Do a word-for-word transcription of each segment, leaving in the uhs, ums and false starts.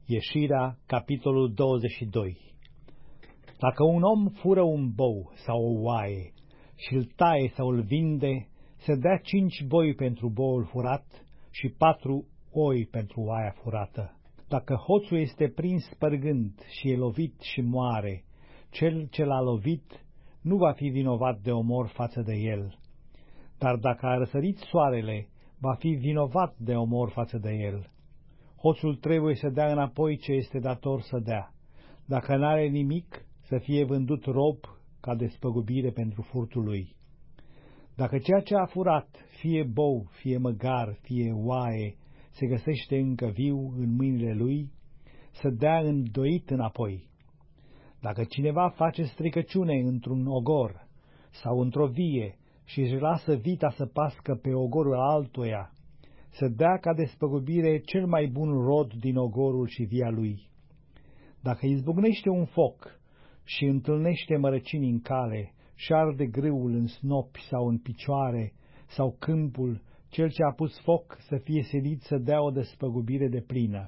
Ieșirea, capitolul douăzeci și doi. Dacă un om fură un bou sau o oaie și îl taie sau îl vinde, se dea cinci boi pentru boul furat și patru oi pentru oaia furată. Dacă hoțul este prins spărgând și e lovit și moare, cel ce l-a lovit nu va fi vinovat de omor față de el. Dar dacă a răsărit soarele, va fi vinovat de omor față de el. Hoțul trebuie să dea înapoi ce este dator să dea. Dacă n-are nimic, să fie vândut rob ca despăgubire pentru furtul lui. Dacă ceea ce a furat, fie bou, fie măgar, fie oaie, se găsește încă viu în mâinile lui, să dea îndoit înapoi. Dacă cineva face stricăciune într-un ogor sau într-o vie și își lasă vita să pască pe ogorul altuia, să dea ca despăgubire cel mai bun rod din ogorul și via lui. Dacă izbucnește un foc și întâlnește mărăcini în cale și arde grâul în snopi sau în picioare sau câmpul, cel ce a pus foc să fie silit să dea o despăgubire deplină.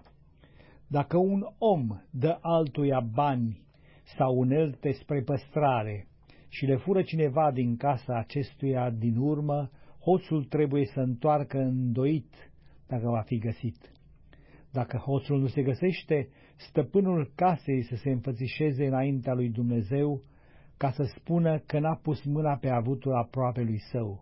Dacă un om dă altuia bani sau unelte spre păstrare și le fură cineva din casa acestuia din urmă, hoțul trebuie să întoarcă îndoit dacă va fi găsit. Dacă hoțul nu se găsește, stăpânul casei să se înfățișeze înaintea lui Dumnezeu ca să spună că n-a pus mâna pe avutul aproapelui său.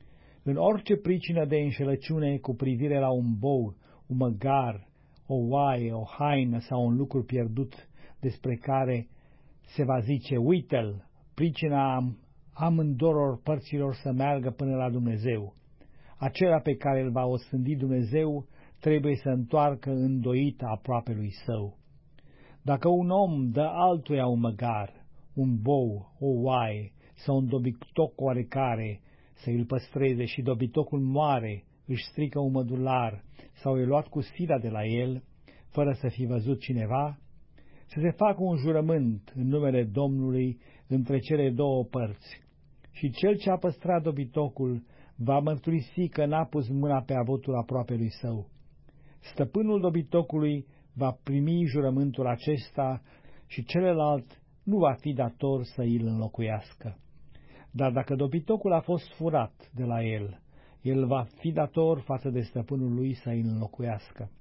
În orice pricină de înșelăciune cu privire la un bou, un măgar, o oaie, o haină sau un lucru pierdut despre care se va zice, uite-l, pricina amândoror părților să meargă până la Dumnezeu. Acela pe care îl va osândi Dumnezeu trebuie să întoarcă îndoit aproapelui său. Dacă un om dă altuia un măgar, un bou, o oaie sau un dobitoc oarecare să îl păstreze și dobitocul moare, își strică un mădular sau e luat cu sila de la el, fără să fi văzut cineva, să se facă un jurământ în numele Domnului între cele două părți. Și cel ce a păstrat dobitocul va mărturisi că n-a pus mâna pe avutul aproapelui său. Stăpânul dobitocului va primi jurământul acesta și celălalt nu va fi dator să îl înlocuiască. Dar dacă dobitocul a fost furat de la el, el va fi dator față de stăpânul lui să îl înlocuiască.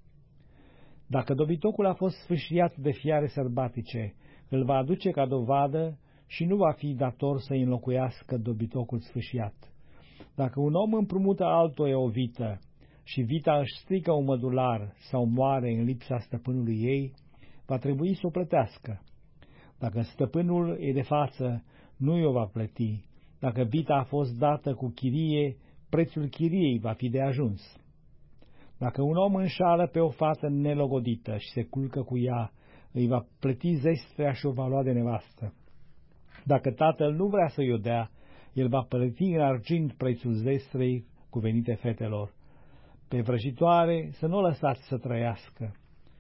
Dacă dobitocul a fost sfâșiat de fiare sărbatice, îl va aduce ca dovadă și nu va fi dator să îi înlocuiască dobitocul sfâșiat. Dacă un om împrumută altuia o vită și vita își strică un mădular sau moare în lipsa stăpânului ei, va trebui să o plătească. Dacă stăpânul e de față, nu i-o va plăti. Dacă vita a fost dată cu chirie, prețul chiriei va fi de ajuns. Dacă un om înșală pe o fată nelogodită și se culcă cu ea, îi va plăti zestrea și o va lua de nevastă. Dacă tatăl nu vrea să-i o dea, el va plăti în argint prețul zestrei cuvenite fetelor. Pe vrăjitoare să nu o lăsați să trăiască.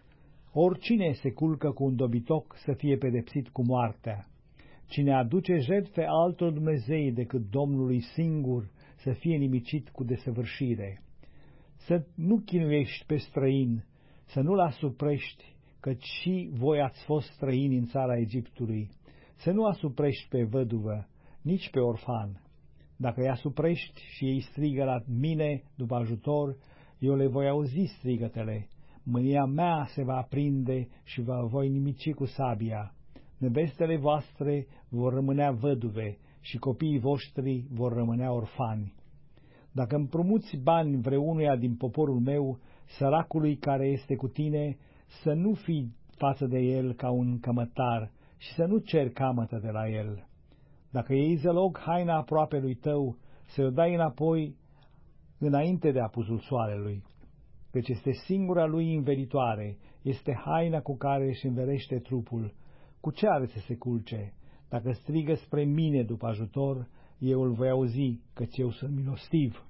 Oricine se culcă cu un dobitoc să fie pedepsit cu moartea. Cine aduce jertfe altor Dumnezei decât Domnului singur să fie nimicit cu desăvârșire. Să nu chinuiești pe străin, să nu-l asuprești, căci și voi ați fost străini în țara Egiptului. Să nu asuprești pe văduvă, nici pe orfan. Dacă îi asuprești și ei strigă la mine după ajutor, eu le voi auzi strigătele. Mânia mea se va aprinde și vă voi nimici cu sabia. Nevestele voastre vor rămânea văduve și copiii voștri vor rămânea orfani. Dacă împrumuți bani vreunuia din poporul meu, săracului care este cu tine, să nu fii față de el ca un cămătar și să nu ceri camătă de la el. Dacă iei zălog haina aproapelui tău, să-i dai înapoi înainte de apusul soarelui, căci este singura lui învelitoare, este haina cu care își învelește trupul. Cu ce are să se culce? Dacă strigă spre mine după ajutor, eu îl voi auzi, căci eu sunt milostiv.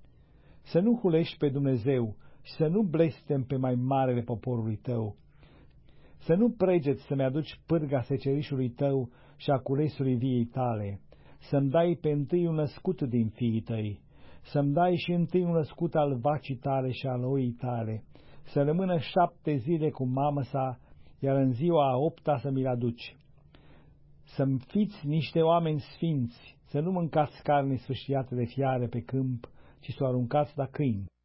Să nu hulești pe Dumnezeu și să nu blestem pe mai marele poporului tău. Să nu pregeți să-mi aduci pârga secerișului tău și a culesului viei tale, să-mi dai pe întâi un născut din fiii tăi, să-mi dai și întâi un născut al vacii tale și al oii tale, să rămână șapte zile cu mamă sa, iar în ziua a opta să mi-l aduci. Să-mi fiți niște oameni sfinți, să nu mâncați carne sfâșiată de fiare pe câmp, ci să o aruncați la câini.